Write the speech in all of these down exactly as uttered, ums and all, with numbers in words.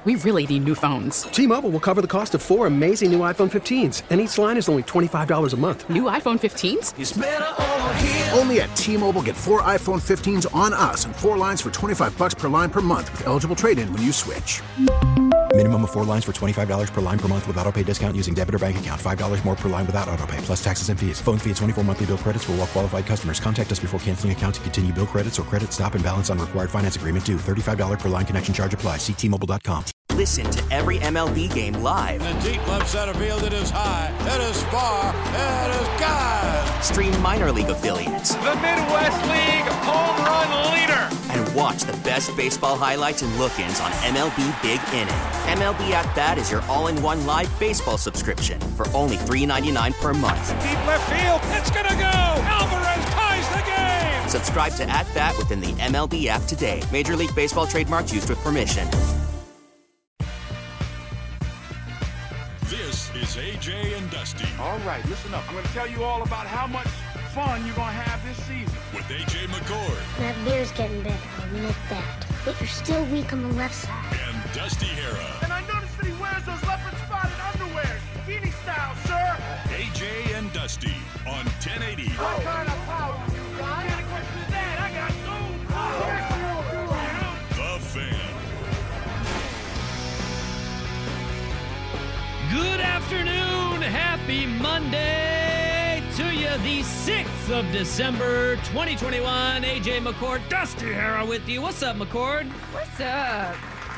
we really need new phones. T-Mobile will cover the cost of four amazing new iPhone fifteens, and each line is only twenty-five dollars a month. New iPhone fifteens? It's better over here. Only at T-Mobile, get four iPhone fifteens on us and four lines for twenty-five dollars per line per month with eligible trade-in when you switch. Minimum of four lines for twenty-five dollars per line per month with autopay discount using debit or bank account. five dollars more per line without autopay, plus taxes and fees. Phone fee at twenty-four monthly bill credits for well-qualified customers. Contact us before canceling account to continue bill credits or credit stop and balance on required finance agreement due. thirty-five dollars per line connection charge applies. See T Mobile dot com. Listen to every M L B game live. In the deep left center field, it is high, it is far, it is gone. Stream minor league affiliates. The Midwest League home run leader. And watch the best baseball highlights and look-ins on M L B Big Inning. M L B At Bat is your all-in-one live baseball subscription for only three dollars and ninety-nine cents per month. Deep left field, it's gonna go. Alvarez ties the game. Subscribe to At Bat within the M L B app today. Major League Baseball trademarks used with permission. This is A J and Dusty. All right, listen up. I'm going to tell you all about how much fun you're going to have this season. With A J McCord. That beer's getting better, I'll admit that. But you're still weak on the left side. And Dusty Hera. And I noticed that he wears those leopard spotted underwear. Bikini style, sir. A J and Dusty on ten eighty. What kind of power you got? What kind of question is that? I got gold. Oh, yes, you do. The Fan. Good afternoon. Happy Monday to you, the sixth of December, twenty twenty-one. A J McCord, Dusty Hera with you. What's up, McCord? What's up?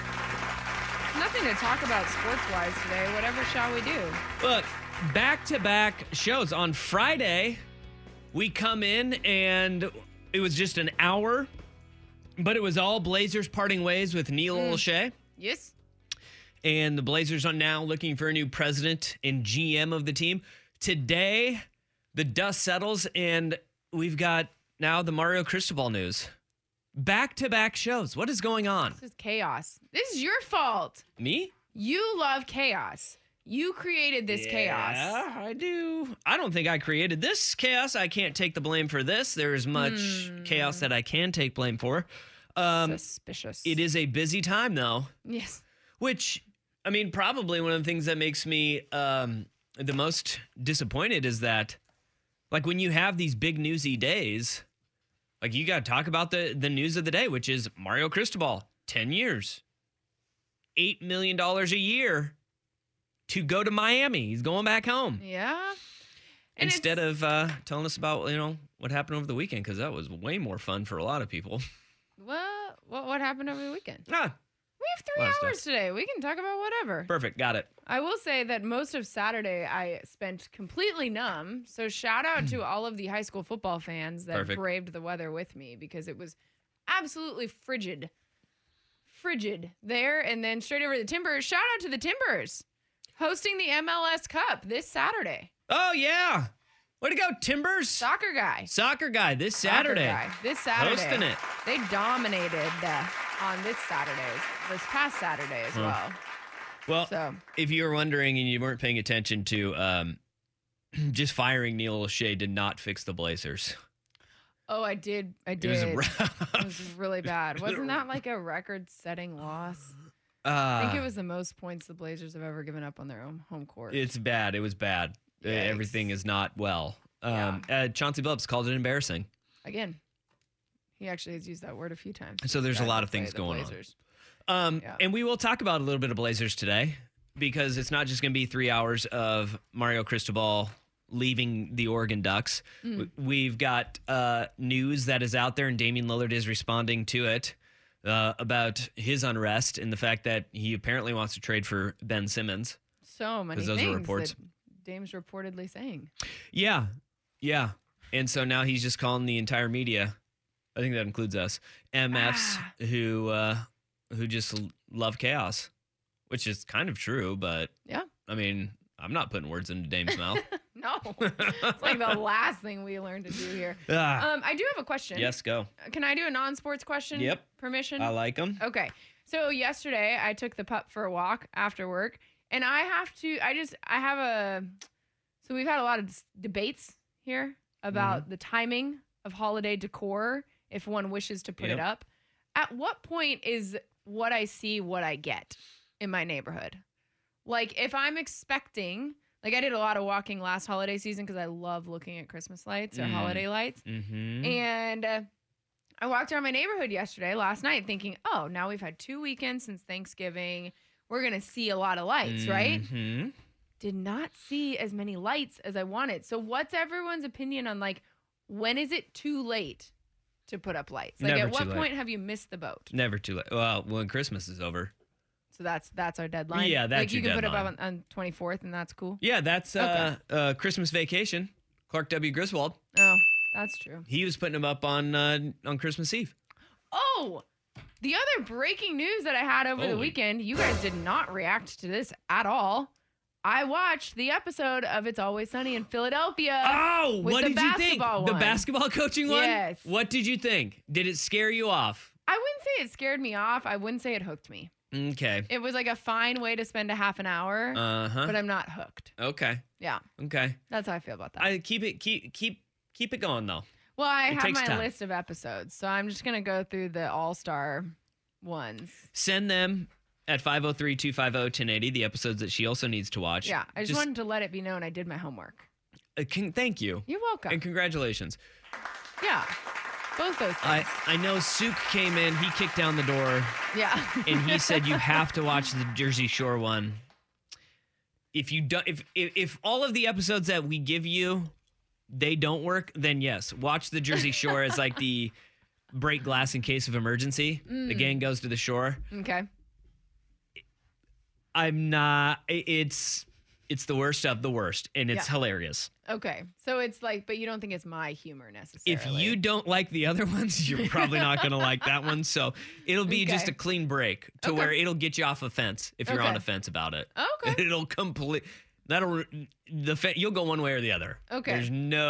Nothing to talk about sports-wise today. Whatever shall we do? Look, back-to-back shows. On Friday, we come in and it was just an hour, but it was all Blazers parting ways with Neil mm. Olshey. Yes. And the Blazers are now looking for a new president and G M of the team. Today, the dust settles, and we've got now the Mario Cristobal news. Back-to-back shows. What is going on? This is chaos. This is your fault. Me? You love chaos. You created this yeah, chaos. Yeah, I do. I don't think I created this chaos. I can't take the blame for this. There is much mm. chaos that I can take blame for. Um, Suspicious. It is a busy time, though. Yes. Which... I mean, probably one of the things that makes me um, the most disappointed is that, like, when you have these big newsy days, like, you got to talk about the, the news of the day, which is Mario Cristobal, ten years, eight million dollars a year to go to Miami. He's going back home. Yeah. And Instead of uh, telling us about, you know, what happened over the weekend, because that was way more fun for a lot of people. What? What, what happened over the weekend? Ah. We have three hours today. We can talk about whatever. Perfect. Got it. I will say that most of Saturday I spent completely numb. So shout out to all of the high school football fans that Perfect. braved the weather with me because it was absolutely frigid. Frigid there. And then straight over to the Timbers. Shout out to the Timbers hosting the M L S Cup this Saturday. Oh, yeah. Way to go, Timbers. Soccer guy. Soccer guy this Saturday. Soccer guy. This Saturday. Hosting it. They dominated uh, on this Saturday, this past Saturday as huh. well. Well, so. If you were wondering and you weren't paying attention to um, just firing Neil Olshey did not fix the Blazers. Oh, I did. I did. It was rough. It was really bad. Wasn't that like a record-setting loss? Uh, I think it was the most points the Blazers have ever given up on their own home court. It's bad. It was bad. Yikes. Everything is not well. Um, yeah. uh, Chauncey Billups called it embarrassing. Again, he actually has used that word a few times. So there's a lot of things going Blazers. on. Um, yeah. And we will talk about a little bit of Blazers today because it's not just going to be three hours of Mario Cristobal leaving the Oregon Ducks. Mm. We've got uh, news that is out there, and Damian Lillard is responding to it uh, about his unrest and the fact that he apparently wants to trade for Ben Simmons. So many those things are reports. that Dame's reportedly saying. Yeah, yeah. And so now he's just calling the entire media, I think that includes us, M Fs ah. who uh, who just love chaos, which is kind of true, but yeah. I mean, I'm not putting words into Dame's mouth. No, it's like the last thing we learned to do here. Ah. Um, I do have a question. Yes, go. Can I do a non-sports question? Yep. Permission? I like them. Okay. So yesterday I took the pup for a walk after work, and I have to, I just, I have a, so we've had a lot of dis- debates here about mm-hmm. the timing of holiday decor if one wishes to put yep. it up. At what point is what I see what I get? in my neighborhood. Like if I'm expecting, like I did a lot of walking last holiday season because I love looking at Christmas lights or Mm. holiday lights. Mm-hmm. And uh, I walked around my neighborhood yesterday, last night, thinking, oh, now we've had two weekends since Thanksgiving. We're going to see a lot of lights, right? Mm-hmm. Did not see as many lights as I wanted. So what's everyone's opinion on like, when is it too late to put up lights? Like Never at what too late. point have you missed the boat? Never too late. Well, when Christmas is over. So that's that's our deadline. Yeah, that's like you your can deadline. put it up on, on twenty-fourth and that's cool. Yeah, that's uh, uh, Christmas Vacation. Clark W. Griswold. Oh, that's true. He was putting them up on uh, on Christmas Eve. Oh, the other breaking news that I had over the Holy. weekend, you guys did not react to this at all. I watched the episode of It's Always Sunny in Philadelphia. Oh, with what the did you think? basketball The one. basketball coaching one? Yes. What did you think? Did it scare you off? I wouldn't say it scared me off. I wouldn't say it hooked me. Okay. It was like a fine way to spend a half an hour, Uh-huh. but I'm not hooked. Okay. Yeah, Okay. that's how I feel about that. I keep it keep keep keep it going though. well, I it have takes my time. list of episodes, so I'm just going to go through the all-star ones. Send them at five oh three, two five oh, one oh eight oh, the episodes that she also needs to watch. Yeah, I just, wanted to let it be known I did my homework. uh, can, thank you. You're welcome. And congratulations. Yeah, both those I, things. I know Suk came in, he kicked down the door, yeah. and he said you have to watch the Jersey Shore one. If you don't, if, if if all of the episodes that we give you, they don't work, then yes, watch the Jersey Shore as like the break glass in case of emergency. The Mm. gang goes to the shore. Okay. I'm not. i- It's it's the worst of the worst, and it's Yeah. hilarious. Okay. So it's like, but you don't think it's my humor necessarily. If you don't like the other ones, you're probably not going to like that one. So it'll be just a Okay. clean break to Okay. where it'll get you off a fence if you're on Okay. a fence about it. Okay. It'll complete. That'll the fe- you'll go one way or the other. Okay. There's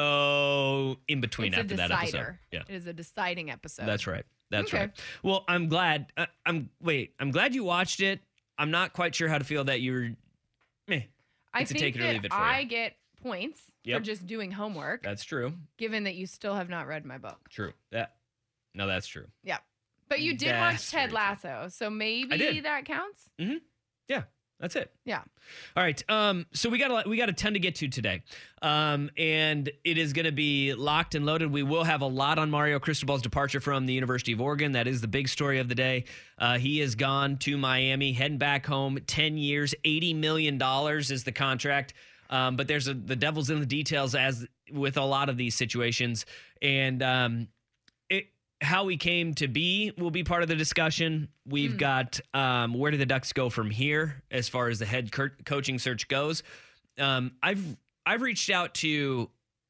no in between It's a after that episode. decider. Yeah. It is a deciding episode. That's right. That's Okay. right. Well, I'm glad. Uh, I'm wait. I'm glad you watched it. I'm not quite sure how to feel that you're. Meh. I It's a think take it or that leave it for I you. get points Yep. for just doing homework, That's true. given that you still have not read my book. True. That. No, that's true. Yeah. But you did That's watch Ted very Lasso, so maybe did. that counts? Mm-hmm. Yeah, that's it. Yeah. All right. Um. So we got a we got a ton to get to today, um, and it is going to be locked and loaded. We will have a lot on Mario Cristobal's departure from the University of Oregon. That is the big story of the day. Uh, he is gone to Miami, heading back home. Ten years, eighty million dollars is the contract. Um, but there's a, the devil's in the details, as with a lot of these situations, and um, it. How he came to be will be part of the discussion. We've Hmm. got um, where do the Ducks go from here as far as the head co- coaching search goes. Um, I've I've reached out to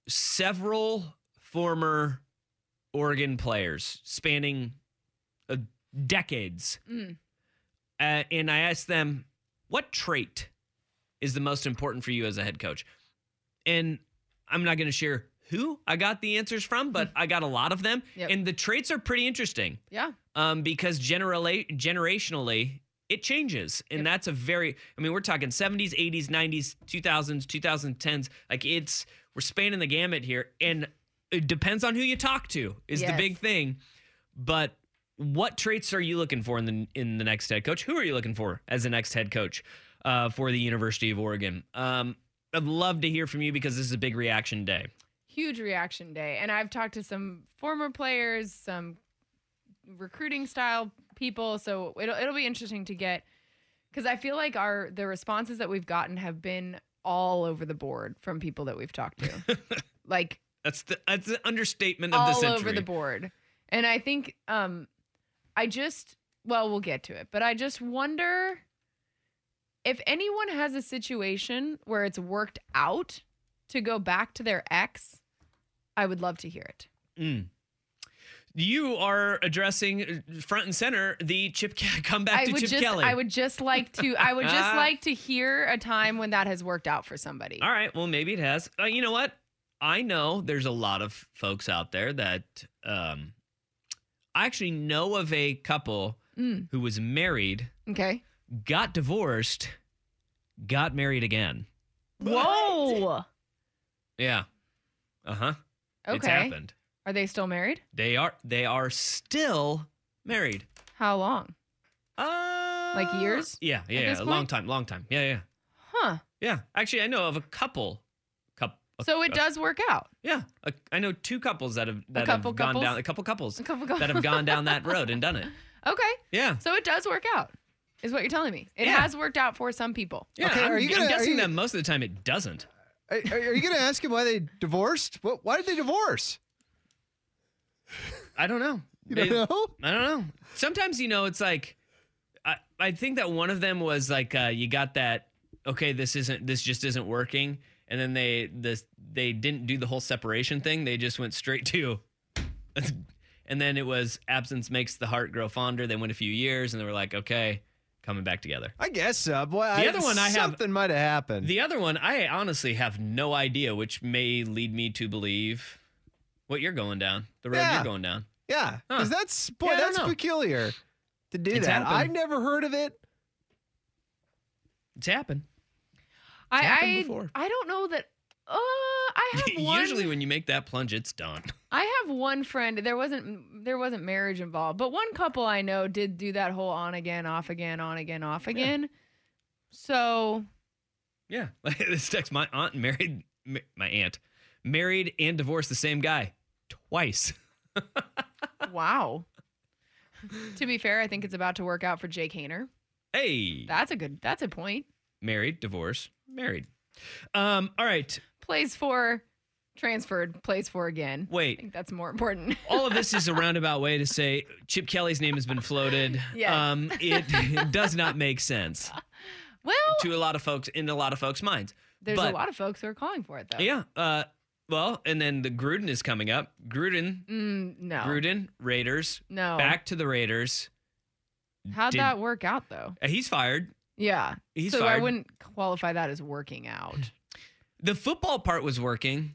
several former Oregon players spanning uh, decades, Mm. uh, and I asked them, what trait is the most important for you as a head coach? And I'm not going to share who I got the answers from, but I got a lot of them. Yep. And the traits are pretty interesting Yeah. um, because generally, generationally, it changes. And Yep. that's a very, I mean, we're talking seventies, eighties, nineties, two thousands, twenty tens. Like it's, we're spanning the gamut here. And it depends on who you talk to is the Yes. big thing. But what traits are you looking for in the in the next head coach? Who are you looking for as the next head coach uh, for the University of Oregon? Um, I'd love to hear from you because this is a big reaction day. Huge reaction day. And I've talked to some former players, some recruiting style people. So it'll it'll be interesting to get, because I feel like our the responses that we've gotten have been all over the board from people that we've talked to. Like That's the that's the understatement of all the century. over the board. And I think um I just well, we'll get to it, but I just wonder if anyone has a situation where it's worked out to go back to their ex. I would love to hear it. Mm. You are addressing front and center the Chip Ke- comeback I to would Chip just Kelly. I would just like to I would just like to hear a time when that has worked out for somebody. All right, well maybe it has. Uh, you know what? I know there's a lot of folks out there that um, I actually know of a couple Mm. who was married, Okay. got divorced, got married again. Whoa. Yeah. Uh-huh. It's Okay. happened. Are they still married? They are they are still married. How long? Uh Like years? Yeah, yeah, yeah. A long time, long time. Yeah, yeah. Huh. Yeah. Actually, I know of a couple. Couple. So it does work out. Yeah. A, I know two couples that have that couple have gone couples? down. A couple couples. A couple couples. that have gone down that road and done it. Okay. Yeah. So it does work out, is what you're telling me. It Yeah. has worked out for some people. Yeah. Okay, I'm, are you gonna- I'm are guessing you- that most of the time it doesn't. Are, are you going to ask him why they divorced? What? Why did they divorce? I don't know. You They- don't know? I don't know. Sometimes, you know, it's like, I, I think that one of them was like, uh, you got that, okay, this isn't, this just isn't working. And then they, this, they didn't do the whole separation thing. They just went straight to, and then it was absence makes the heart grow fonder. They went a few years and they were like, okay, coming back together. I guess so. Boy, The I, other one I have- something might have happened. The other one, I honestly have no idea, which may lead me to believe what you're going down, the road Yeah. you're going down. yeah, Huh. because that's boy, Yeah, I don't that's know. peculiar to do It's that. happened. I've never heard of it. It's happened. I happened I, before. I don't know that. Uh, I have one. Usually when you make that plunge, it's done. I have one friend. There wasn't there wasn't marriage involved, but one couple I know did do that whole on again, off again, on again, off again. So Yeah. Like this text, my aunt married, ma- my aunt married and divorced the same guy twice. wow. To be fair, I think it's about to work out for Jake Hainer. Hey. That's a good. That's a point. Married, divorce, married. Um. All right. Plays for, transferred. Plays for again. I Wait. think that's more important. All of this is a roundabout way to say Chip Kelly's name has been floated. Yes. Um. It, it does not make sense Well, to a lot of folks in a lot of folks' minds. there's but- a lot of folks who are calling for it though. Yeah. Uh. Well, and then the Gruden is coming up. Gruden. Mm, no. Gruden. Raiders. No. Back to the Raiders. How'd Did- that work out though? Uh, He's fired. Yeah. He's so I fired. wouldn't qualify that as working out, The football part was working.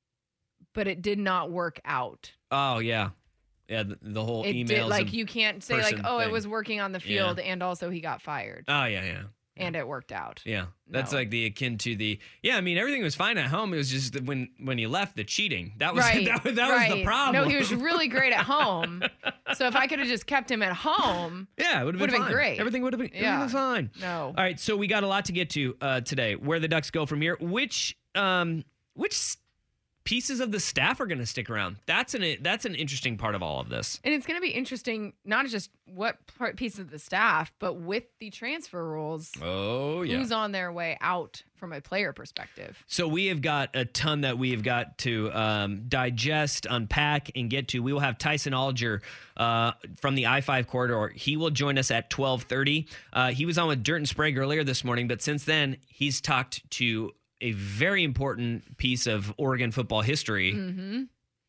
but it did not work out. Oh yeah, yeah. The, the whole It emails. did like and- you can't say like, person oh, it thing. was working on the Yeah. field and also he got fired Oh yeah, yeah, and it worked out. yeah. That's No. like the akin to the. Yeah, I mean everything was fine at home. It was just that when when you left, the cheating. That was Right. that, was- that was the right. problem. No, he was really great at home. So if I could have just kept him at home, Yeah, it would have been, would've been fine. great. Everything would have been, Yeah. everything was fine. no. All right, so we got a lot to get to uh, today. Where the Ducks go from here? Which um which s- pieces of the staff are going to stick around? That's an that's an interesting part of all of this. And it's going to be interesting, not just what part piece of the staff, but with the transfer rules, Oh yeah. who's on their way out from a player perspective. So we have got a ton that we have got to um, digest, unpack, and get to. We will have Tyson Alger uh, from the I five corridor. He will join us at twelve thirty. Uh, he was on with Dirt and Sprague earlier this morning, but since then, he's talked to a very important piece of Oregon football history. Mm-hmm.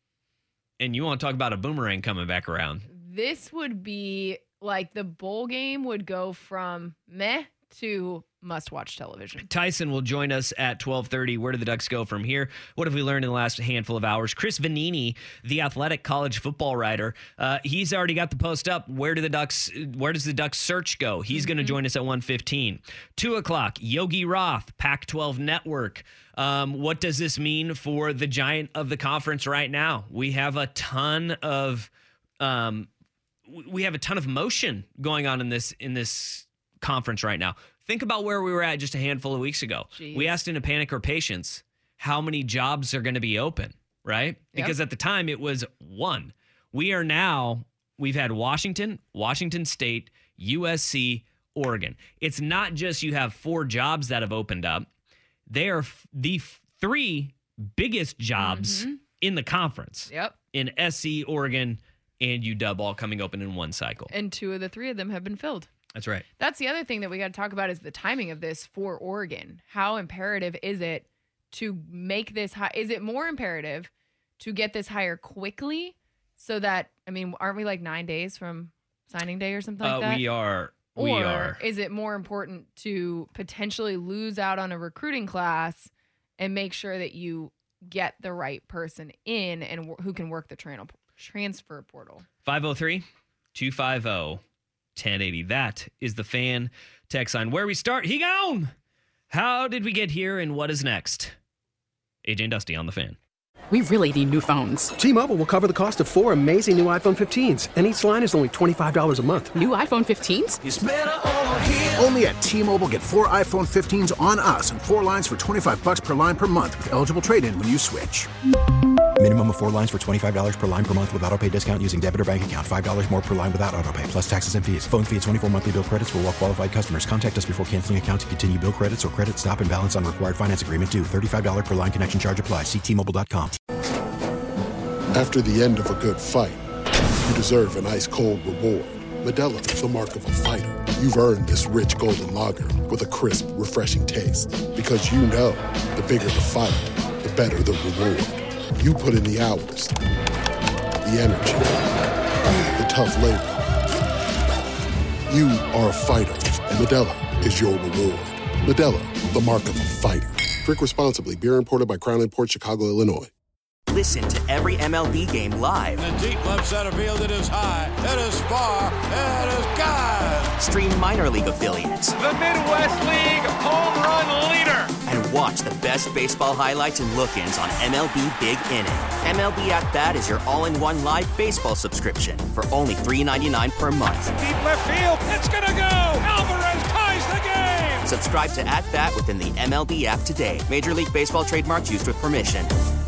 And you want to talk about a boomerang coming back around. This would be like the bowl game would go from meh to must-watch television. Tyson will join us at twelve thirty. Where do the Ducks go from here? What have we learned in the last handful of hours? Chris Vanini, the Athletic college football writer, uh, he's already got the post up. Where do the Ducks? Where does the Ducks search go? He's going to join us at one fifteen. Two o'clock. Yogi Roth, Pac twelve Network. Um, what does this mean for the giant of the conference right now? We have a ton of um, we have a ton of motion going on in this in this conference right now. Think about where we were at just a handful of weeks ago. Jeez. We asked in a Panic or Patience how many jobs are going to be open, right? Because at the time it was one. We are now, we've had Washington, Washington State, U S C, Oregon. It's not just you have four jobs that have opened up. They are f- the f- three biggest jobs Mhm. in the conference. Yep. In S C, Oregon, and U W all coming open in one cycle. And two of the three of them have been filled. That's right. That's the other thing that we got to talk about is the timing of this for Oregon. How imperative is it to make this high? Is it more imperative to get this hire quickly so that, I mean, aren't we like nine days from signing day or something like Uh, that? we are. We or are. is it more important to potentially lose out on a recruiting class and make sure that you get the right person in and w- who can work the tran- transfer portal? five oh three, two five oh, ten eighty. That is the fan text line. Where we start, he gone. How did we get here and what is next? A J and Dusty on the Fan. We really need new phones. T-Mobile will cover the cost of four amazing new iPhone fifteens, and each line is only twenty-five dollars a month. New iPhone fifteens? It's better over here. Only at T-Mobile, get four iPhone fifteens on us and four lines for twenty-five bucks per line per month with eligible trade-in when you switch. Minimum of four lines for twenty-five dollars per line per month with autopay discount using debit or bank account. five dollars more per line without autopay, plus taxes and fees. Phone fee at twenty-four monthly bill credits for well-qualified customers. Contact us before canceling account to continue bill credits or credit stop and balance on required finance agreement due. thirty-five dollars per line connection charge applies. See T Mobile dot com. After the end of a good fight, you deserve an ice-cold reward. Modelo is the mark of a fighter. You've earned this rich golden lager with a crisp, refreshing taste. Because you know, the bigger the fight, the better the reward. You put in the hours, the energy, the tough labor. You are a fighter, and Modelo is your reward. Modelo, the mark of a fighter. Drink responsibly. Beer imported by Crown Imports, Chicago, Illinois. Listen to every M L B game live. In the deep left center field, it is high, it is far, it is gone. Stream minor league affiliates. The Midwest League home run leader. And watch the best baseball highlights and look-ins on M L B Big Inning. M L B At Bat is your all-in-one live baseball subscription for only three dollars and ninety-nine cents per month. Deep left field, it's gonna go. Alvarez ties the game. Subscribe to At Bat within the M L B app today. Major League Baseball trademarks used with permission.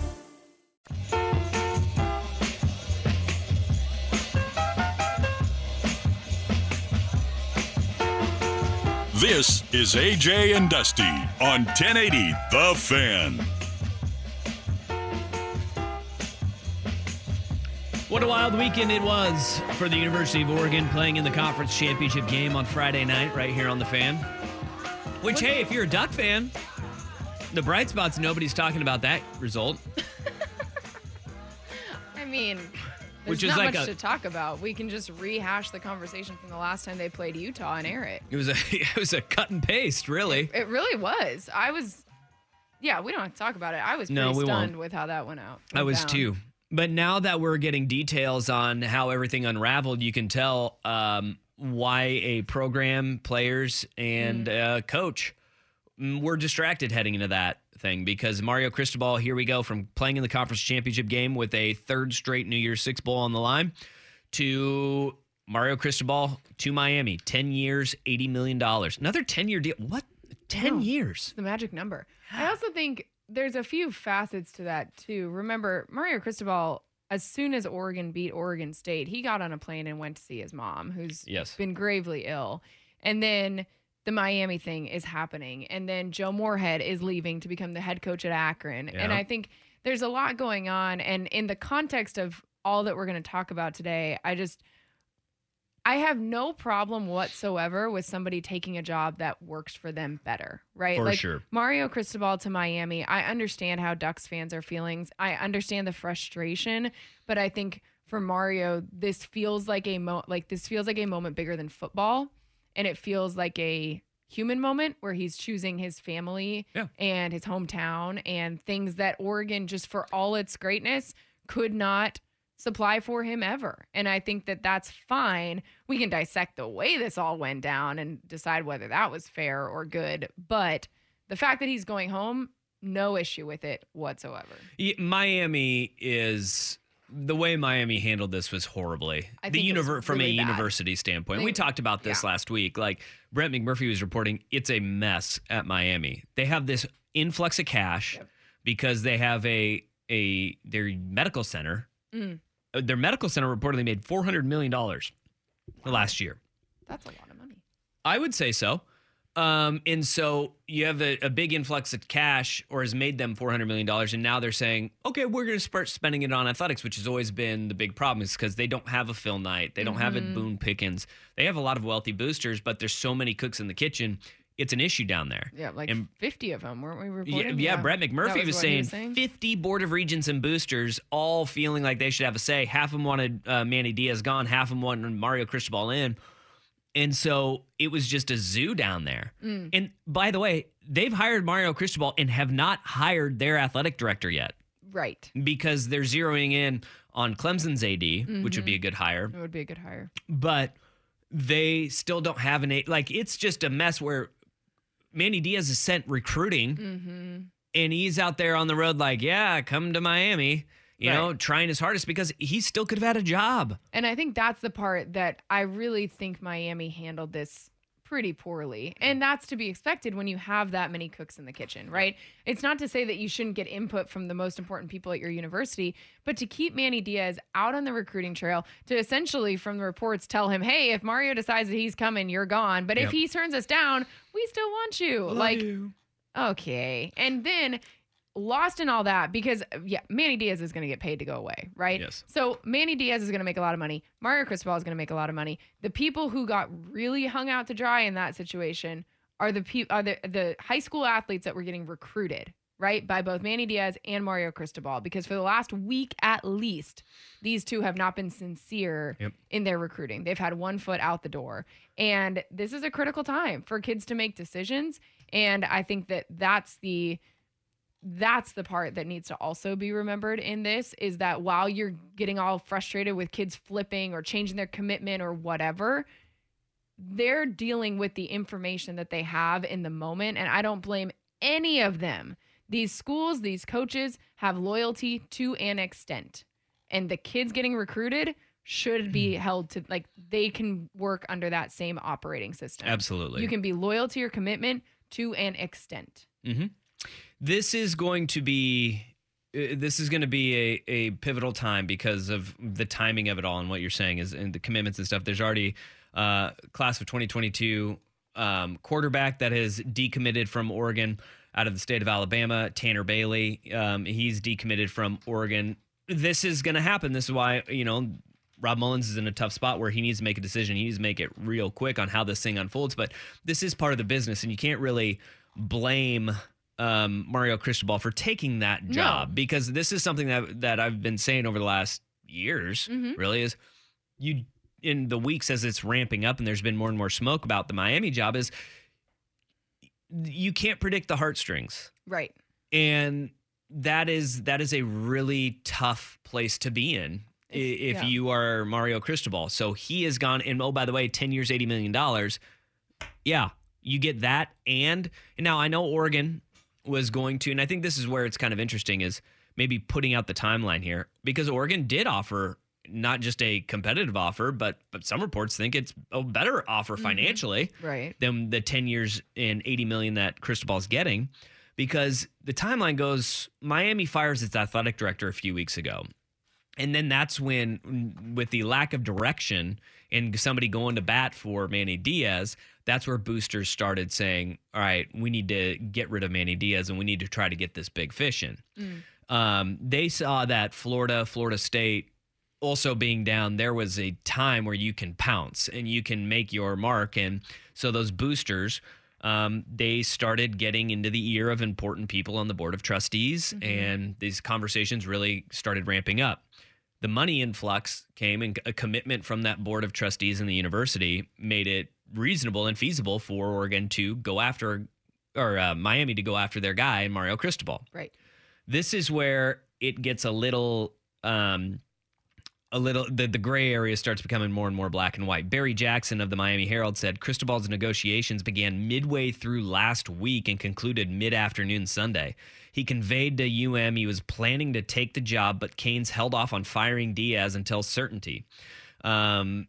This is A J and Dusty on ten eighty The Fan. What a wild weekend it was for the University of Oregon playing in the conference championship game on Friday night right here on The Fan. Which, hey, if you're a Duck fan, the bright spot's nobody's talking about that result. I mean, there's Which is not like much a- to talk about. We can just rehash the conversation from the last time they played Utah and air it. It was a it was a cut and paste, really. It really was. I was, yeah, we don't have to talk about it. I was pretty No, we stunned won't. with how that went out. I went was down. too. But now that we're getting details on how everything unraveled, you can tell um, why a program, players, and Mm. uh, coach mm, were distracted heading into that thing, because Mario Cristobal, here we go, from playing in the conference championship game with a third straight New Year's Six bowl on the line to Mario Cristobal to Miami, ten years, eighty million dollars. Another ten-year deal. What? ten No, years? It's the magic number. I also think there's a few facets to that, too. Remember, Mario Cristobal, as soon as Oregon beat Oregon State, he got on a plane and went to see his mom, who's Yes. been gravely ill. And then the Miami thing is happening. And then Joe Moorhead is leaving to become the head coach at Akron. And Yeah. I think there's a lot going on. And in the context of all that we're going to talk about today, I just, I have no problem whatsoever with somebody taking a job that works for them better, right? For like sure. Mario Cristobal to Miami, I understand how Ducks fans are feeling. I understand the frustration, but I think for Mario, this feels like a mo- like this feels like a moment bigger than football. And it feels like a human moment where he's choosing his family Yeah. and his hometown and things that Oregon, just for all its greatness, could not supply for him ever. And I think that that's fine. We can dissect the way this all went down and decide whether that was fair or good. But the fact that he's going home, no issue with it whatsoever. Yeah, Miami is the way Miami handled this was horribly. I the think it was univer- from a really bad. university standpoint. They- we talked about this yeah. last week. Like Brent McMurphy was reporting, it's a mess at Miami. They have this influx of cash Yep. because they have a a their medical center. Mm, uh, Their medical center reportedly made four hundred million dollars last year. that's a lot of money. I would say so. Um, and so you have a, a big influx of cash, or has made them four hundred million dollars. And now they're saying, okay, we're going to start spending it on athletics, which has always been the big problem, is because they don't have a Phil Knight. They don't have a Mhm. Boone Pickens. They have a lot of wealthy boosters, but there's so many cooks in the kitchen. It's an issue down there. Yeah, like And- fifty of them, weren't we Yeah, reporting? yeah, Brett That McMurphy was, what saying, he saying? fifty Board of Regents and boosters all feeling like they should have a say. Half of them wanted uh, Manny Diaz gone. Half of them wanted Mario Cristobal in. And so it was just a zoo down there. Mm. And by the way, they've hired Mario Cristobal and have not hired their athletic director yet, Right. because they're zeroing in on Clemson's A D, which would be a good hire. It would be a good hire. But they still don't have an A. Like, it's just a mess where Manny Diaz has sent recruiting Mm-hmm. And he's out there on the road like, yeah, come to Miami, you right. know, trying his hardest because he still could have had a job. And I think that's the part that I really think Miami handled this pretty poorly. And that's to be expected when you have that many cooks in the kitchen, right? It's not to say that you shouldn't get input from the most important people at your university, but to keep Manny Diaz out on the recruiting trail, to essentially, from the reports, tell him, hey, if Mario decides that he's coming, you're gone. But yep. if he turns us down, we still want you. Love like, you. Okay. And then lost in all that because, yeah, Manny Diaz is going to get paid to go away, right? Yes. So Manny Diaz is going to make a lot of money. Mario Cristobal is going to make a lot of money. The people who got really hung out to dry in that situation are the pe- are the, the high school athletes that were getting recruited, right, by both Manny Diaz and Mario Cristobal, because for the last week at least, these two have not been sincere yep. in their recruiting. They've had one foot out the door. And this is a critical time for kids to make decisions. And I think that that's the that's the part that needs to also be remembered in this, is that while you're getting all frustrated with kids flipping or changing their commitment or whatever, they're dealing with the information that they have in the moment. And I don't blame any of them. These schools, these coaches have loyalty to an extent. And the kids getting recruited should be held to, like, they can work under that same operating system. Absolutely. You can be loyal to your commitment to an extent. Mm-hmm. This is going to be uh, this is going to be a, a pivotal time because of the timing of it all, and what you're saying is, and the commitments and stuff. There's already uh, class of twenty twenty-two um, quarterback that has decommitted from Oregon out of the state of Alabama, Tanner Bailey. Um, he's decommitted from Oregon. This is going to happen. This is why, you know, Rob Mullins is in a tough spot where he needs to make a decision. He needs to make it real quick on how this thing unfolds. But this is part of the business, and you can't really blame um, Mario Cristobal for taking that job, no. because this is something that that I've been saying over the last years, mm-hmm. really, is you in the weeks as it's ramping up and there's been more and more smoke about the Miami job, is you can't predict the heartstrings. Right. And that is that is a really tough place to be in. It's, if yeah. you are Mario Cristobal. So he has gone, and oh, by the way, ten years, eighty million dollars. Yeah, you get that. And, and now I know Oregon was going to, and I think this is where it's kind of interesting, is maybe putting out the timeline here, because Oregon did offer not just a competitive offer, but but some reports think it's a better offer mm-hmm. financially right. than the ten years and eighty million dollars that Cristobal's getting, because the timeline goes, Miami fires its athletic director a few weeks ago. And then that's when, with the lack of direction and somebody going to bat for Manny Diaz, that's where boosters started saying, all right, we need to get rid of Manny Diaz and we need to try to get this big fish in. Mm. Um, they saw that Florida, Florida State also being down, there was a time where you can pounce and you can make your mark. And so those boosters, um, they started getting into the ear of important people on the board of trustees, mm-hmm. and these conversations really started ramping up. The money influx came, and a commitment from that board of trustees in the university made it reasonable and feasible for Oregon to go after, or uh, Miami to go after their guy, Mario Cristobal. Right. This is where it gets a little, um, a little, the, the gray area starts becoming more and more black and white. Barry Jackson of the Miami Herald said Cristobal's negotiations began midway through last week and concluded mid-afternoon Sunday. He conveyed to U M he was planning to take the job, but Canes held off on firing Diaz until certainty. Um,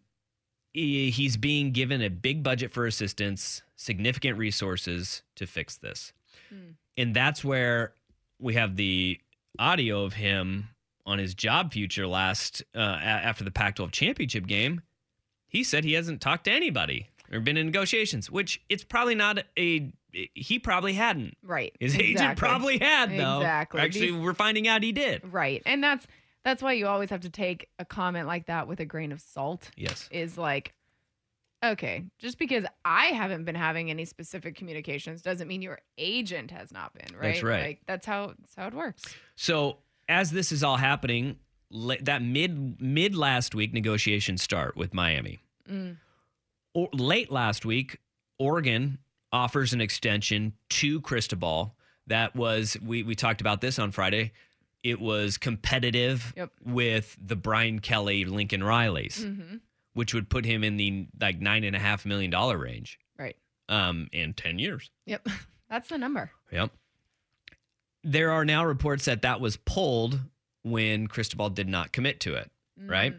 he, he's being given a big budget for assistance, significant resources to fix this. Hmm. And that's where we have the audio of him on his job future last, uh, after the Pac twelve championship game. He said he hasn't talked to anybody or been in negotiations, which it's probably not a, he probably hadn't. Right. His exactly. agent probably had, though. Exactly. Actually, These, we're finding out he did. Right. And that's that's why you always have to take a comment like that with a grain of salt. Yes. Is like, okay, just because I haven't been having any specific communications doesn't mean your agent has not been, right? That's right. Like, that's how, that's how it works. So as this is all happening, that mid mid last week negotiations start with Miami. Mm. Or, late last week, Oregon offers an extension to Cristobal that was, we, we talked about this on Friday, it was competitive yep. with the Brian Kelly, Lincoln Rileys, mm-hmm. which would put him in the like nine and a half million dollar range. Right. Um, in ten years. Yep. That's the number. Yep. there are now reports that that was pulled when Cristobal did not commit to it, mm. right?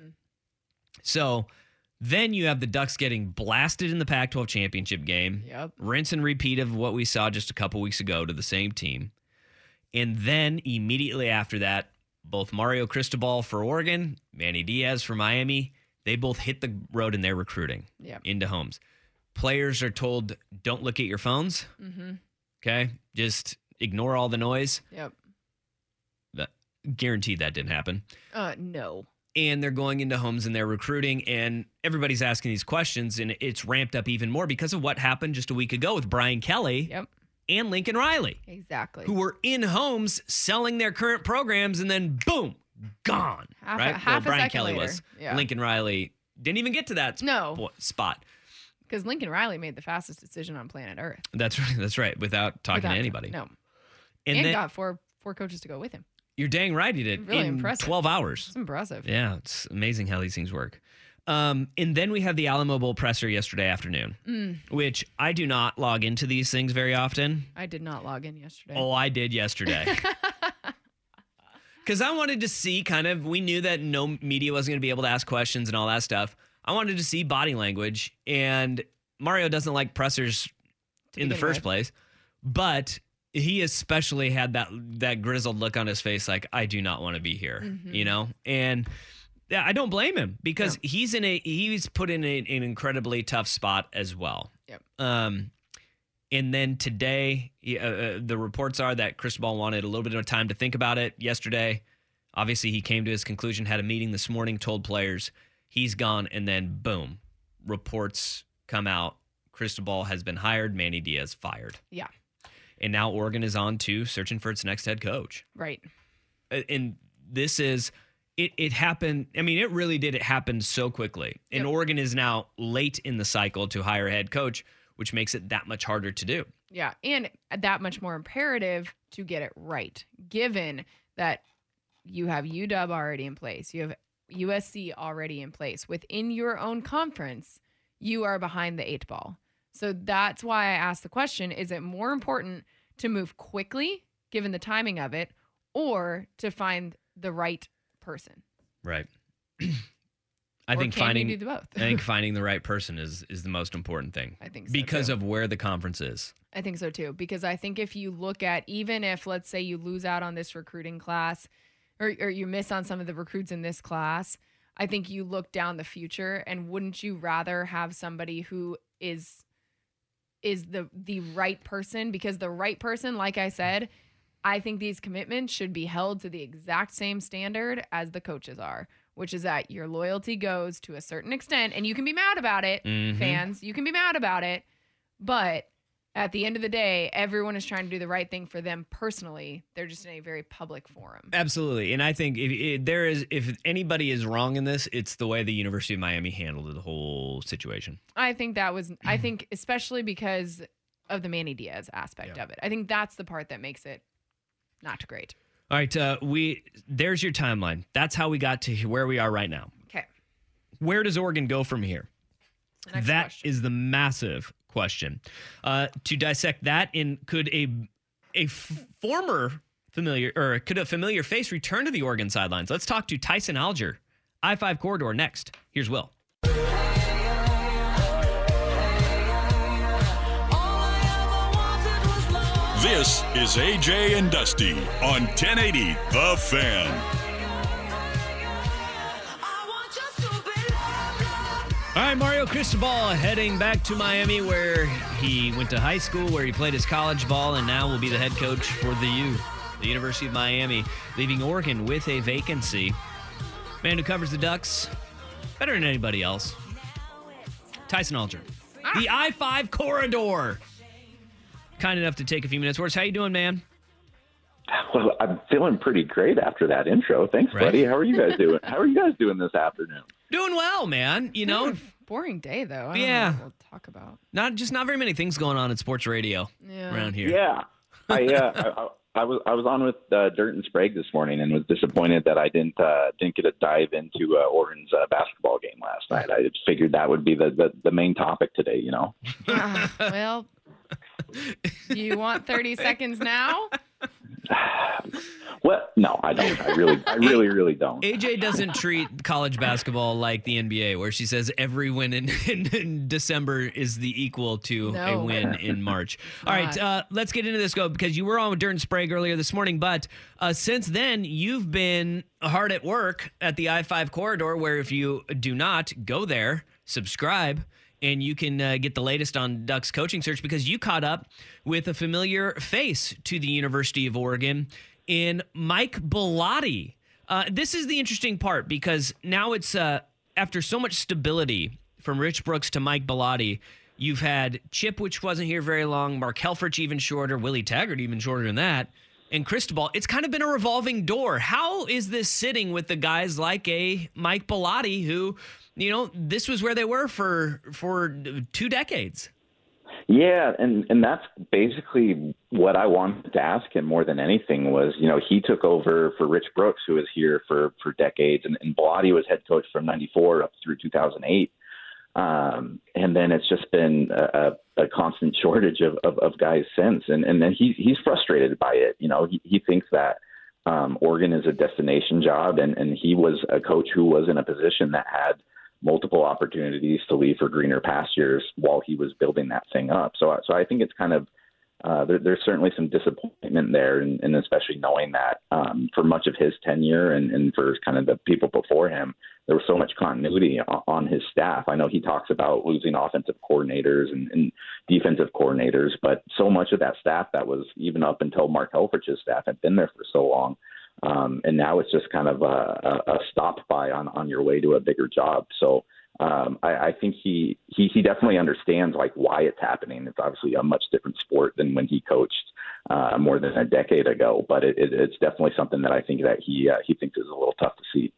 So then you have the Ducks getting blasted in the Pac twelve championship game. Yep. Rinse and repeat of what we saw just a couple weeks ago to the same team. And then immediately after that, both Mario Cristobal for Oregon, Manny Diaz for Miami, they both hit the road in their recruiting yep. into homes. Players are told, don't look at your phones. Mm-hmm. Okay? Just ignore all the noise. Yep. That, guaranteed that didn't happen. Uh, no. And they're going into homes and they're recruiting, and everybody's asking these questions, and it's ramped up even more because of what happened just a week ago with Brian Kelly yep. and Lincoln Riley. Exactly. Who were in homes selling their current programs, and then boom, gone. Half right? A, half well, a Brian second Kelly later. was. Yeah. Lincoln Riley didn't even get to that no. sp- spot. Because Lincoln Riley made the fastest decision on planet Earth. That's right. That's right. Without talking Without, to anybody. No. And, and then, got four four coaches to go with him. You're dang right he did. Really in impressive. twelve hours. It's impressive. Yeah, it's amazing how these things work. Um, and then we have the Alamo Bowl presser yesterday afternoon, mm. which I do not log into these things very often. I did not log in yesterday. Oh, I did yesterday. Because I wanted to see kind of, we knew that no media wasn't going to be able to ask questions and all that stuff. I wanted to see body language, and Mario doesn't like pressers in the first with. place, but he especially had that that grizzled look on his face like, I do not want to be here, mm-hmm. you know? And yeah, I don't blame him because yeah. he's in a he's put in a, an incredibly tough spot as well. Yep. Um, and then today, uh, the reports are that Cristobal wanted a little bit of time to think about it yesterday. Obviously, he came to his conclusion, had a meeting this morning, told players he's gone, and then boom, reports come out. Cristobal has been hired, Manny Diaz fired. Yeah. And now Oregon is on to searching for its next head coach. Right. And this is, it It happened, I mean, it really did. It happened so quickly. And yep. Oregon is now late in the cycle to hire a head coach, which makes it that much harder to do. Yeah, and that much more imperative to get it right, given that you have U W already in place. You have U S C already in place. Within your own conference, you are behind the eight ball. So that's why I asked the question, is it more important to move quickly, given the timing of it, or to find the right person? Right. I or think can finding you do both? I think finding the right person is is the most important thing. I think so because too. of where the conference is. I think so too. Because I think if you look at, even if, let's say, you lose out on this recruiting class, or, or you miss on some of the recruits in this class, I think you look down the future, and wouldn't you rather have somebody who is is the the right person? Because the right person, like I said, I think these commitments should be held to the exact same standard as the coaches are, which is that your loyalty goes to a certain extent, and you can be mad about it, mm-hmm. fans, you can be mad about it, but at the end of the day, everyone is trying to do the right thing for them personally. They're just in a very public forum. Absolutely. And I think if, if there is, if anybody is wrong in this, it's the way the University of Miami handled the whole situation. I think that was, I think especially because of the Manny Diaz aspect yeah. of it. I think that's the part that makes it not great. All right. Uh, we, there's your timeline. That's how we got to where we are right now. Okay. Where does Oregon go from here? Next that question. is the massive question. Uh, to dissect that, in could a a f- former familiar or could a familiar face return to the Oregon sidelines? Let's talk to Tyson Alger, I five Corridor next. Here's Will. This is A J and Dusty on ten eighty The Fan. All right, Mario Cristobal heading back to Miami, where he went to high school, where he played his college ball, and now will be the head coach for the U, the University of Miami, leaving Oregon with a vacancy. Man who covers the Ducks better than anybody else. Tyson Alger, ah. the I five Corridor. Kind enough to take a few minutes. Worse, how you doing, man? Well, I'm feeling pretty great after that intro. Thanks, right? buddy. How are you guys doing? How are you guys doing this afternoon? Doing well, man. You know, boring day though. I don't yeah, know what we'll talk about. Not just not very many things going on in sports radio yeah. around here. Yeah, I, uh, I I was I was on with uh, Dirt and Sprague this morning and was disappointed that I didn't uh, didn't get a dive into uh, Oregon's uh, basketball game last night. I figured that would be the the, the main topic today. You know. Uh, well, you want thirty seconds now? Well, no, I don't. I really, I really, really don't. A J doesn't treat college basketball like the N B A, where she says every win in, in, in December is the equal to No. a win in March. All right, uh, let's get into this, go, because you were on with Dirt and Sprague earlier this morning, but uh, since then, you've been hard at work at the I five corridor, where if you do not go there, subscribe, and you can uh, get the latest on Ducks coaching search, because you caught up with a familiar face to the University of Oregon in Mike Bellotti. Uh, this is the interesting part, because now it's uh, after so much stability from Rich Brooks to Mike Bellotti, you've had Chip, which wasn't here very long, Mark Helfrich even shorter, Willie Taggart even shorter than that, and Cristobal. It's kind of been a revolving door. How is this sitting with the guys like a Mike Bellotti, who, you know, this was where they were for for two decades? Yeah, and, and that's basically what I wanted to ask him more than anything was, you know, he took over for Rich Brooks, who was here for, for decades, and, and Bellotti was head coach from ninety-four up through two thousand eight. Um, and then it's just been a, a constant shortage of, of, of guys since. And, and then he, he's frustrated by it. You know, he, he thinks that um, Oregon is a destination job, and, and he was a coach who was in a position that had multiple opportunities to leave for greener pastures while he was building that thing up. So, so I think it's kind of, uh, there, there's certainly some disappointment there, and, and especially knowing that um, for much of his tenure and, and for kind of the people before him, there was so much continuity on, on his staff. I know he talks about losing offensive coordinators and, and defensive coordinators, but so much of that staff that was even up until Mark Helfrich's staff had been there for so long. Um, and now it's just kind of a, a, a stop by on, on your way to a bigger job. So um, I, I think he, he he definitely understands like why it's happening. It's obviously a much different sport than when he coached uh, more than a decade ago. But it, it, it's definitely something that I think that he uh, he thinks is a little tough to see.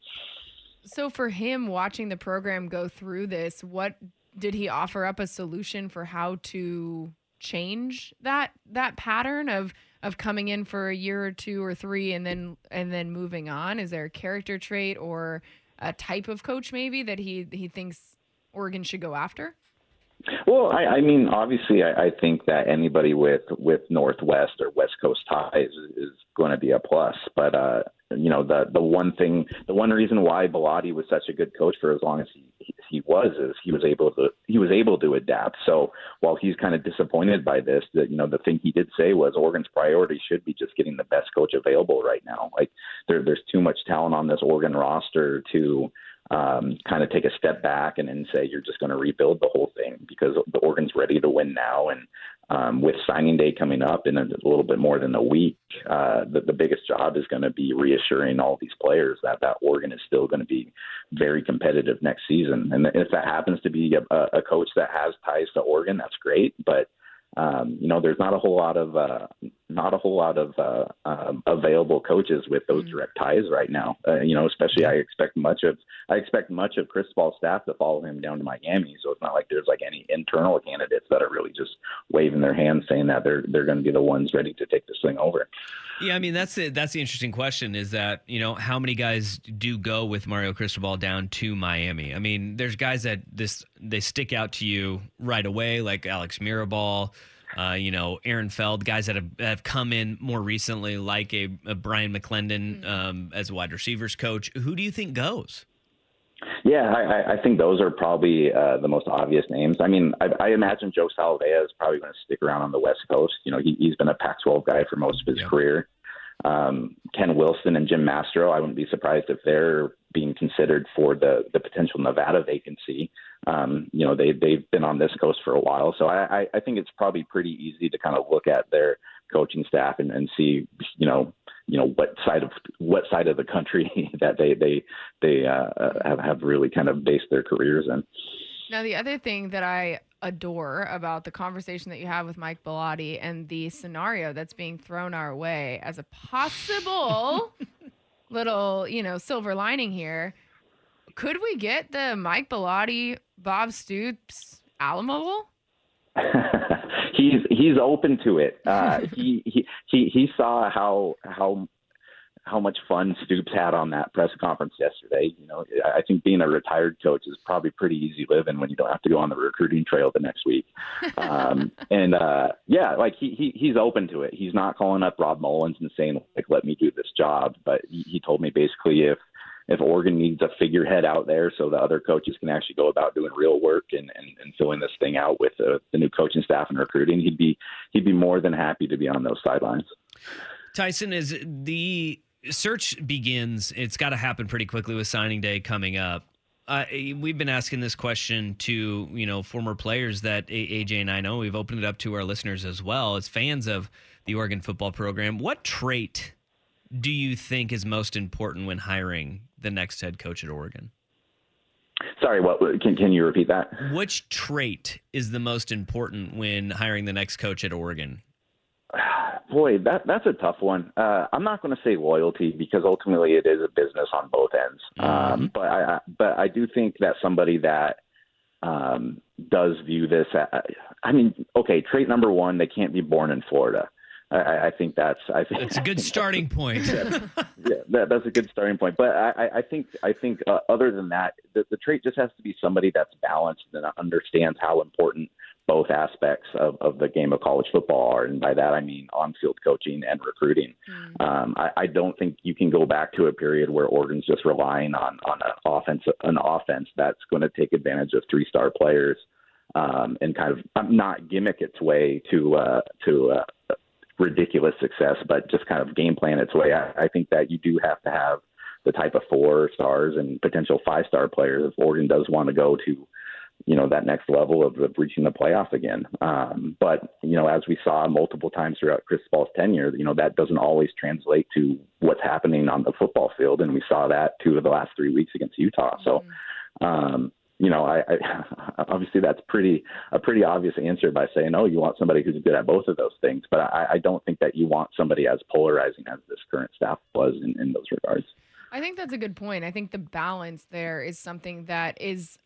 So for him, watching the program go through this, what did he offer up a solution for how to change that that pattern of of coming in for a year or two or three and then and then moving on? Is there a character trait or a type of coach maybe that he he thinks Oregon should go after? Well, I, I mean, obviously, I, I think that anybody with, with Northwest or West Coast ties is, is going to be a plus. But, uh, you know, the the one thing, the one reason why Bellotti was such a good coach for as long as he, he was is he was able to he was able to adapt. So while he's kind of disappointed by this, that, you know, the thing he did say was Oregon's priority should be just getting the best coach available right now. Like there, there's too much talent on this Oregon roster to um, kind of take a step back and then say you're just going to rebuild the whole thing, because the Oregon's ready to win now. And um, with signing day coming up in a, a little bit more than a week, uh, the, the biggest job is going to be reassuring all these players that, that Oregon is still going to be very competitive next season. And if that happens to be a, a coach that has ties to Oregon, that's great. But Um, you know, there's not a whole lot of uh, not a whole lot of uh, um, available coaches with those direct ties right now. Uh, you know, especially I expect much of I expect much of Cristobal's staff to follow him down to Miami. So it's not like there's like any internal candidates that are really just waving their hands saying that they're they're going to be the ones ready to take this thing over. Yeah, I mean that's the, that's the interesting question is that, you know, how many guys do go with Mario Cristobal down to Miami? I mean, there's guys that this they stick out to you right away, like Alex Mirabal. Uh, you know, Aaron Feld, guys that have, have come in more recently, like a, a Brian McClendon um, as a wide receivers coach. Who do you think goes? Yeah, I, I think those are probably uh, the most obvious names. I mean, I, I imagine Joe Salavea is probably going to stick around on the West Coast. You know, he, he's been a Pac twelve guy for most of his yeah. career. Um, Ken Wilson and Jim Mastro, I wouldn't be surprised if they're being considered for the, the potential Nevada vacancy. Um, you know, they, they've been on this coast for a while. So I, I, I think it's probably pretty easy to kind of look at their coaching staff and, and see, you know, you know, what side of what side of the country that they, they, they uh, have, have really kind of based their careers in. Now, the other thing that I adore about the conversation that you have with Mike Bellotti and the scenario that's being thrown our way as a possible little, you know, silver lining here, could we get the Mike Bellotti, Bob Stoops Alamo Bowl? he's he's open to it. Uh, he, he he he saw how how how much fun Stoops had on that press conference yesterday. You know, I think being a retired coach is probably pretty easy living when you don't have to go on the recruiting trail the next week. Um, and uh, yeah, like he, he he's open to it. He's not calling up Rob Mullins and saying, like, let me do this job. But he, he told me basically if if Oregon needs a figurehead out there so the other coaches can actually go about doing real work and, and, and filling this thing out with uh, the new coaching staff and recruiting, he'd be he'd be more than happy to be on those sidelines. Tyson, as the search begins, it's got to happen pretty quickly with signing day coming up. Uh, we've been asking this question to, you know, former players that A J and I know. We've opened it up to our listeners as well as fans of the Oregon football program. What trait do you think is most important when hiring the next head coach at Oregon? Sorry, what can, can you repeat that? Which trait is the most important when hiring the next coach at Oregon? Boy, that that's a tough one. Uh, I'm not going to say loyalty because ultimately it is a business on both ends. Mm-hmm. Um, but I but I do think that somebody that um, does view this. At, I mean, okay, trait number one: they can't be born in Florida. I, I think that's. I think that's a good starting point. yeah, yeah that, that's a good starting point. But I, I think I think uh, other than that, the, the trait just has to be somebody that's balanced and understands how important both aspects of, of the game of college football are. And by that, I mean on-field coaching and recruiting. Mm. Um, I, I don't think you can go back to a period where Oregon's just relying on, on an offense, an offense that's going to take advantage of three-star players um, and kind of not gimmick its way to, uh, to uh, ridiculous success, but just kind of game plan its way. I, I think that you do have to have the type of four stars and potential five-star players if Oregon does want to go to, you know, that next level of, of reaching the playoff again. Um, but, you know, as we saw multiple times throughout Chris Paul's tenure, you know, that doesn't always translate to what's happening on the football field. And we saw that two of the last three weeks against Utah. So, um, you know, I, I obviously that's pretty, a pretty obvious answer by saying, oh, you want somebody who's good at both of those things. But I, I don't think that you want somebody as polarizing as this current staff was in, in those regards. I think that's a good point. I think the balance there is something that is,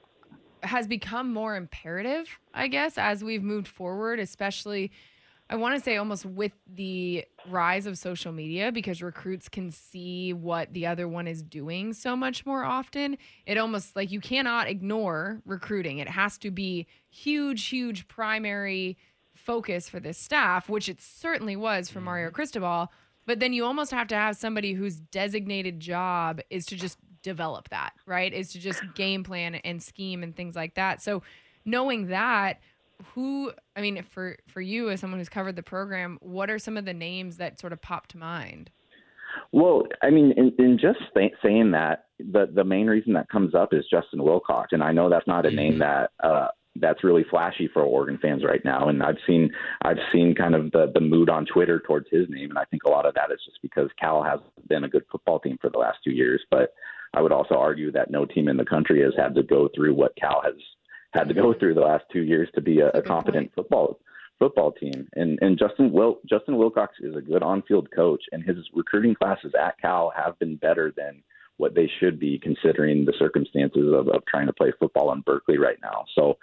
has become more imperative, I guess, as we've moved forward, especially, I want to say almost with the rise of social media, because recruits can see what the other one is doing so much more often. It almost like you cannot ignore recruiting. It has to be huge, huge primary focus for this staff, which it certainly was for Mario Cristobal. But then you almost have to have somebody whose designated job is to just develop that, right? Is to just game plan and scheme and things like that. So knowing that, who, I mean, for, for you as someone who's covered the program, what are some of the names that sort of pop to mind? Well, I mean, in, in just th- saying that, the, the main reason that comes up is Justin Wilcox. And I know that's not a name that, uh, that's really flashy for Oregon fans right now. And I've seen, I've seen kind of the, the mood on Twitter towards his name. And I think a lot of that is just because Cal hasn't been a good football team for the last two years. But I would also argue that no team in the country has had to go through what Cal has had to go through the last two years to be a, a competent football football team. And and Justin Wil- Justin Wilcox is a good on-field coach, and his recruiting classes at Cal have been better than what they should be considering the circumstances of, of trying to play football in Berkeley right now. So,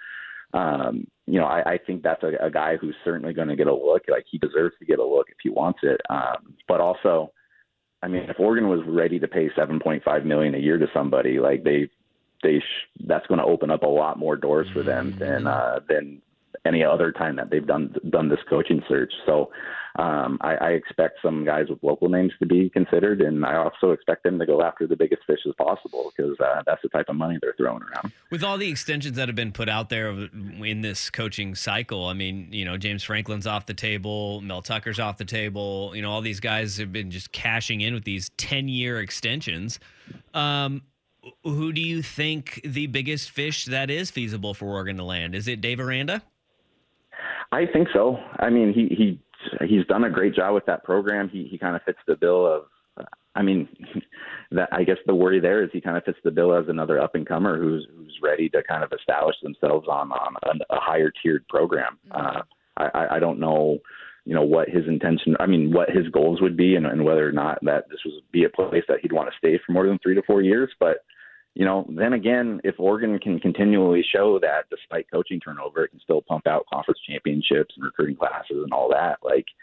um, you know, I, I think that's a, a guy who's certainly going to get a look. Like, he deserves to get a look if he wants it. Um, but also, I mean, if Oregon was ready to pay seven point five million dollars a year to somebody, like they, they, sh- that's going to open up a lot more doors for them than uh, than any other time that they've done done this coaching search. So um, I, I expect some guys with local names to be considered, and I also expect them to go after the biggest fish as possible, because uh, that's the type of money they're throwing around. With all the extensions that have been put out there in this coaching cycle, I mean, you know, James Franklin's off the table, Mel Tucker's off the table. You know, all these guys have been just cashing in with these ten-year extensions. Um, who do you think the biggest fish that is feasible for Oregon to land? Is it Dave Aranda? I think so. I mean, he, he, he's done a great job with that program. He, he kind of fits the bill of, I mean, that I guess the worry there is he kind of fits the bill as another up and comer who's, who's ready to kind of establish themselves on, on a, a higher tiered program. Uh, I, I don't know, you know, what his intention, I mean, what his goals would be, and, and whether or not that this would be a place that he'd want to stay for more than three to four years. But, you know, then again, if Oregon can continually show that despite coaching turnover, it can still pump out conference championships and recruiting classes and all that, like,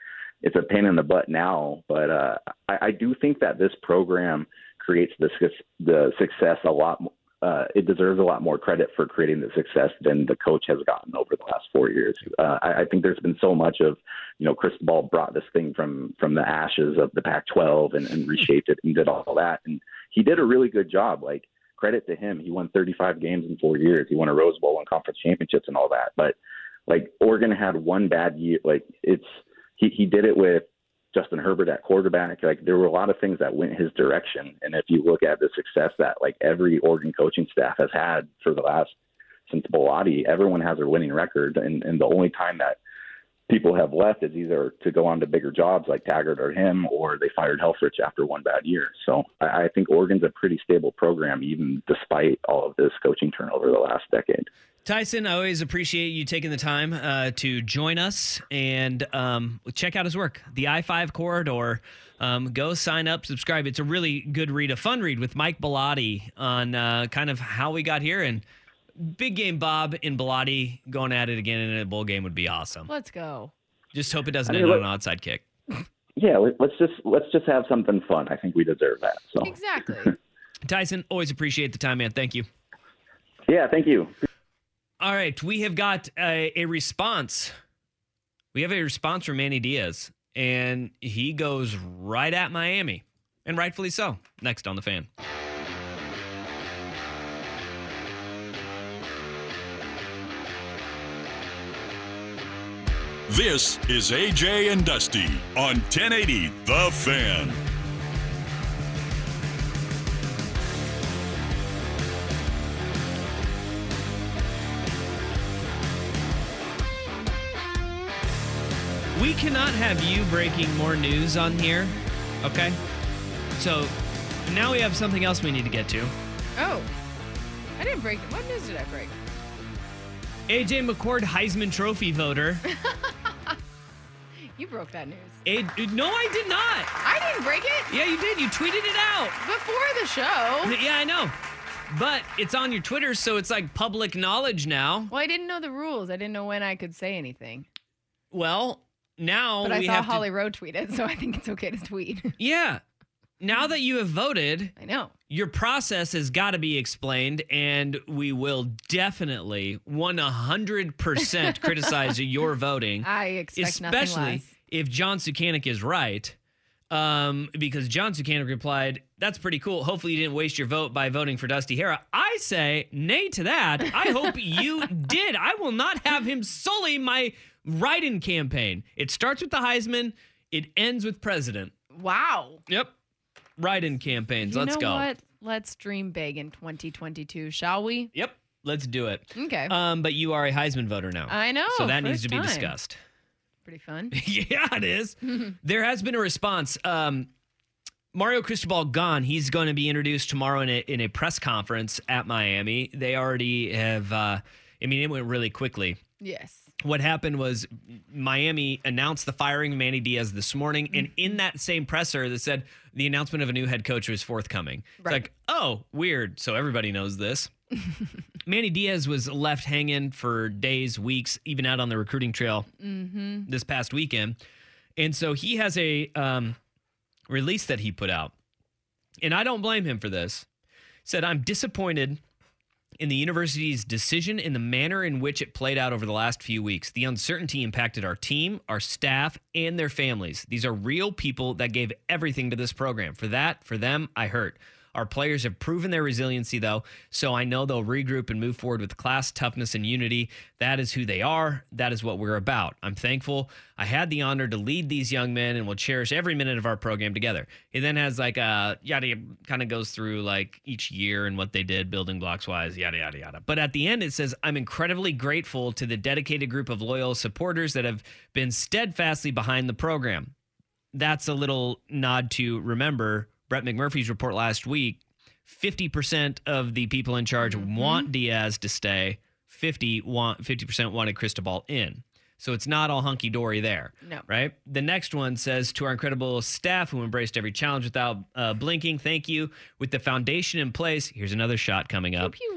it's a pain in the butt now. But uh, I, I do think that this program creates the the success a lot. Uh, it deserves a lot more credit for creating the success than the coach has gotten over the last four years. Uh, I, I think there's been so much of, you know, Cristobal brought this thing from from the ashes of the Pac twelve and, and reshaped it and did all that, and he did a really good job. Like, credit to him. He won thirty-five games in four years. He won a Rose Bowl and conference championships and all that. But like, Oregon had one bad year. Like, it's he, he did it with Justin Herbert at quarterback. Like, there were a lot of things that went his direction. And if you look at the success that like every Oregon coaching staff has had for the last since Bellotti, everyone has a winning record. And, and the only time that people have left is either to go on to bigger jobs like Taggart or him, or they fired Helfrich after one bad year. So I, I think Oregon's a pretty stable program, even despite all of this coaching turnover the last decade. Tyson, I always appreciate you taking the time uh, to join us and um, check out his work, the I five Corridor. Um, go sign up, subscribe. It's a really good read, a fun read with Mike Bellotti on uh, kind of how we got here. And big game Bob and Bellotti going at it again in a bowl game would be awesome. Let's go. Just hope it doesn't I mean, end let, on an onside kick. Yeah, let's just let's just have something fun. I think we deserve that. So exactly. Tyson, always appreciate the time, man. Thank you. Yeah, thank you. All right, we have got a, a response. We have a response from Manny Diaz, and he goes right at Miami, and rightfully so. Next on The Fan. This is A J and Dusty on ten eighty The Fan. We cannot have you breaking more news on here, okay? So now we have something else we need to get to. Oh, I didn't break it. What news did I break? A J McCord, Heisman Trophy voter. You broke that news. A- no, I did not. I didn't break it. Yeah, you did. You tweeted it out. Before the show. Yeah, I know. But it's on your Twitter, so it's like public knowledge now. Well, I didn't know the rules. I didn't know when I could say anything. Well, now But I we saw have Holly to... Rowe tweet it, so I think it's okay to tweet. Yeah. Now that you have voted, I know. Your process has got to be explained, and we will definitely one hundred percent criticize your voting. I expect especially nothing less. If John Sukanik is right, um, because John Sukanik replied, "That's pretty cool. Hopefully you didn't waste your vote by voting for Dusty Hera." I say, nay to that. I hope you did. I will not have him sully my write-in campaign. It starts with the Heisman. It ends with president. Wow. Yep. Write-in campaigns. You Let's know go. What? Let's dream big in twenty twenty-two, shall we? Yep. Let's do it. Okay. Um, but you are a Heisman voter now. I know. So that needs first to be time. discussed. Pretty fun. Yeah, it is. There has been a response. Um, Mario Cristobal gone. He's going to be introduced tomorrow in a, in a press conference at Miami. They already have, uh, I mean, it went really quickly. Yes. What happened was Miami announced the firing of Manny Diaz this morning, and in that same presser that said the announcement of a new head coach was forthcoming. It's Right. like, oh, weird. So everybody knows this. Manny Diaz was left hanging for days, weeks, even out on the recruiting trail Mm-hmm. this past weekend. And so he has a um, release that he put out. And I don't blame him for this. Said, I'm disappointed in the university's decision and the manner in which it played out over the last few weeks. The uncertainty impacted our team, our staff, and their families. These are real people that gave everything to this program. For that, for them, I hurt. Our players have proven their resiliency, though, so I know they'll regroup and move forward with class, toughness, and unity. That is who they are. That is what we're about. I'm thankful I had the honor to lead these young men and will cherish every minute of our program together. It then has like a yada, kind of goes through like each year and what they did, building blocks wise, yada, yada, yada. But at the end, it says, I'm incredibly grateful to the dedicated group of loyal supporters that have been steadfastly behind the program. That's a little nod to remember Brett McMurphy's report last week. fifty percent of the people in charge mm-hmm. want Diaz to stay. fifty want fifty percent wanted Cristobal in. So it's not all hunky-dory there. No. Right? The next one says, to our incredible staff who embraced every challenge without uh, blinking, thank you. With the foundation in place, here's another shot coming up. Pew, pew.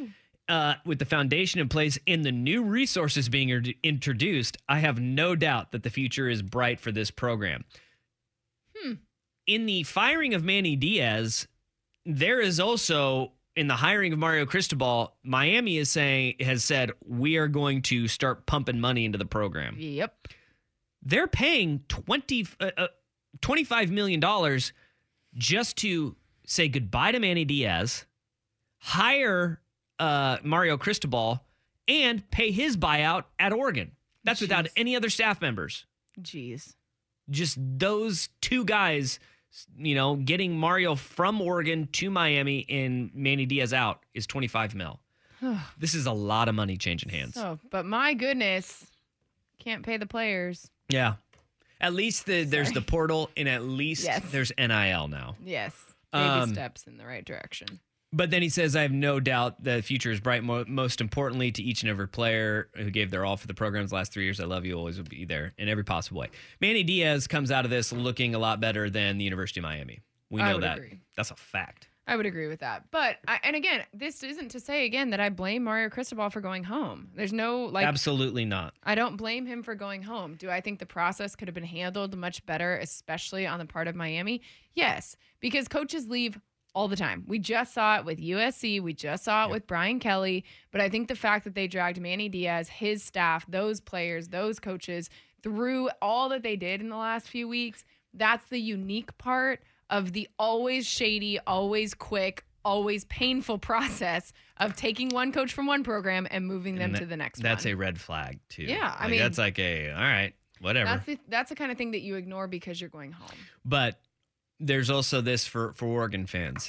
uh, with the foundation in place and the new resources being er- introduced, I have no doubt that the future is bright for this program. Hmm. In the firing of Manny Diaz, there is also, in the hiring of Mario Cristobal, Miami is saying has said, we are going to start pumping money into the program. Yep. They're paying twenty, uh, uh, twenty-five million dollars just to say goodbye to Manny Diaz, hire uh, Mario Cristobal, and pay his buyout at Oregon. That's Jeez. Without any other staff members. Jeez. Just those two guys, you know, getting Mario from Oregon to Miami and Manny Diaz out is twenty-five mil. This is a lot of money changing hands. Oh, but my goodness, can't pay the players. Yeah. At least the, there's the portal, and at least yes. there's N I L now. Yes. Baby um, steps in the right direction. But then he says, I have no doubt the future is bright. Mo- most importantly, to each and every player who gave their all for the program's last three years, I love you, always will be there in every possible way. Manny Diaz comes out of this looking a lot better than the University of Miami. We know I would that. Agree. That's a fact. I would agree with that. But, I, and again, this isn't to say, again, that I blame Mario Cristobal for going home. There's no, like... Absolutely not. I don't blame him for going home. Do I think the process could have been handled much better, especially on the part of Miami? Yes, because coaches leave all the time. We just saw it with U S C. We just saw it yep. with Brian Kelly. But I think the fact that they dragged Manny Diaz, his staff, those players, those coaches, through all that they did in the last few weeks, that's the unique part of the always shady, always quick, always painful process of taking one coach from one program and moving them and that, to the next that's one. That's a red flag, too. Yeah, I like, mean... That's like a, all right, whatever. That's the, that's the kind of thing that you ignore because you're going home. But there's also this for, for Oregon fans.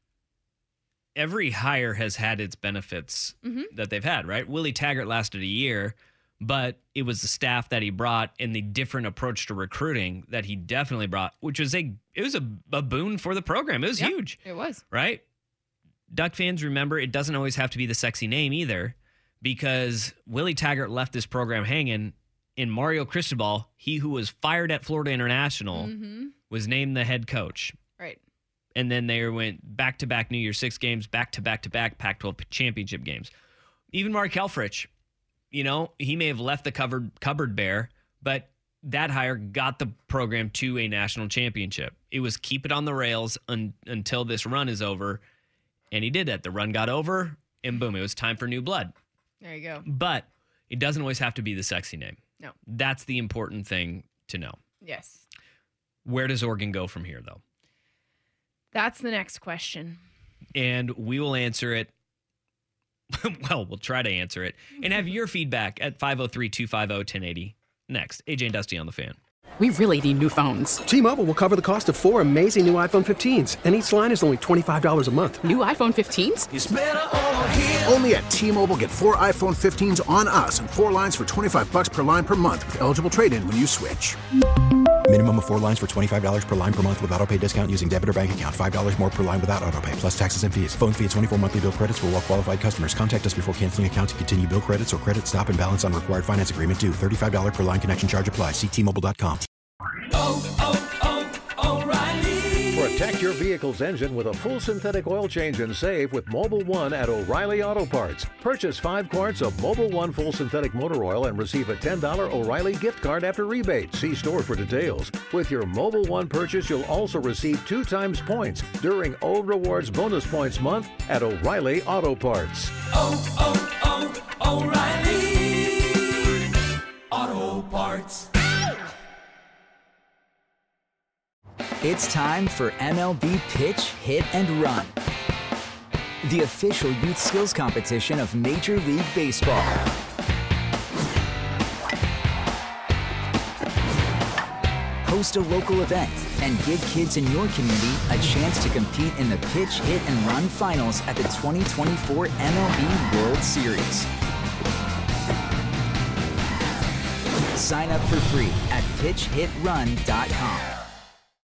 Every hire has had its benefits mm-hmm. that they've had, right? Willie Taggart lasted a year, but it was the staff that he brought and the different approach to recruiting that he definitely brought, which was a it was a, a boon for the program. It was yep, huge. It was. Right? Duck fans, remember, it doesn't always have to be the sexy name either, because Willie Taggart left this program hanging, and Mario Cristobal, he who was fired at Florida International, mm-hmm. was named the head coach. Right. And then they went back-to-back New Year's Six games, back-to-back-to-back Pac twelve championship games. Even Mark Helfrich, you know, he may have left the cupboard, cupboard bare, but that hire got the program to a national championship. It was keep it on the rails un, until this run is over, and he did that. The run got over, and boom, it was time for new blood. There you go. But it doesn't always have to be the sexy name. No. That's the important thing to know. Yes. Where does Oregon go from here, though? That's the next question. And we will answer it. Well, we'll try to answer it and have your feedback at five oh three, two five oh, one oh eight oh. Next, A J and Dusty on the Fan. We really need new phones. T-Mobile will cover the cost of four amazing new iPhone fifteens, and each line is only twenty-five dollars a month. New iPhone fifteens? It's better over here. Only at T-Mobile, get four iPhone fifteens on us and four lines for twenty-five bucks per line per month with eligible trade-in when you switch. Minimum of four lines for twenty-five dollars per line per month with autopay discount using debit or bank account. five dollars more per line without autopay, plus taxes and fees. Phone fee at twenty-four monthly bill credits for well-qualified customers. Contact us before canceling account to continue bill credits or credit stop and balance on required finance agreement due. thirty-five dollars per line connection charge applies. See T Mobile dot com. Oh, oh, oh, O'Reilly. Protect your vehicle's engine with a full synthetic oil change and save with Mobil one at O'Reilly Auto Parts. Purchase five quarts of Mobil one full synthetic motor oil and receive a ten dollars O'Reilly gift card after rebate. See store for details. With your Mobil one purchase, you'll also receive two times points during O Rewards Bonus Points Month at O'Reilly Auto Parts. Oh, oh, oh, O'Reilly Auto Parts. It's time for M L B Pitch, Hit, and Run, the official youth skills competition of Major League Baseball. Host a local event and give kids in your community a chance to compete in the Pitch, Hit, and Run finals at the twenty twenty-four M L B World Series. Sign up for free at pitch hit run dot com.